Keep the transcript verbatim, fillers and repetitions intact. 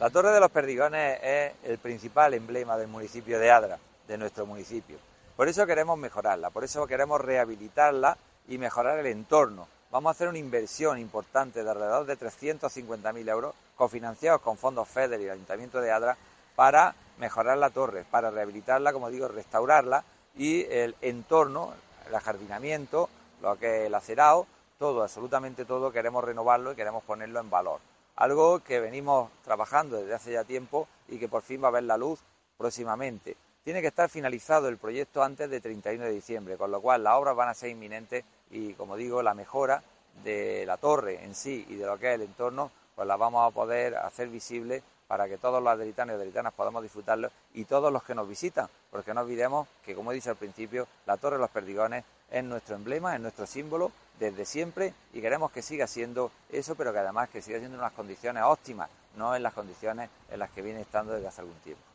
La Torre de los Perdigones es el principal emblema del municipio de Adra, de nuestro municipio. Por eso queremos mejorarla, por eso queremos rehabilitarla y mejorar el entorno. Vamos a hacer una inversión importante de alrededor de trescientos cincuenta mil euros, cofinanciados con fondos FEDER y el Ayuntamiento de Adra, para mejorar la torre, para rehabilitarla, como digo, restaurarla, y el entorno, el ajardinamiento, lo que es el acerado, todo, absolutamente todo, queremos renovarlo y queremos ponerlo en valor. Algo que venimos trabajando desde hace ya tiempo y que por fin va a ver la luz próximamente. Tiene que estar finalizado el proyecto antes de treinta y uno de diciembre, con lo cual las obras van a ser inminentes y, como digo, la mejora de la torre en sí y de lo que es el entorno, pues la vamos a poder hacer visible para que todos los aderitanos y aderitanas podamos disfrutarlo y todos los que nos visitan, porque no olvidemos que, como he dicho al principio, la Torre de los Perdigones es nuestro emblema, es nuestro símbolo desde siempre y queremos que siga siendo eso, pero que además que siga siendo en unas condiciones óptimas, no en las condiciones en las que viene estando desde hace algún tiempo.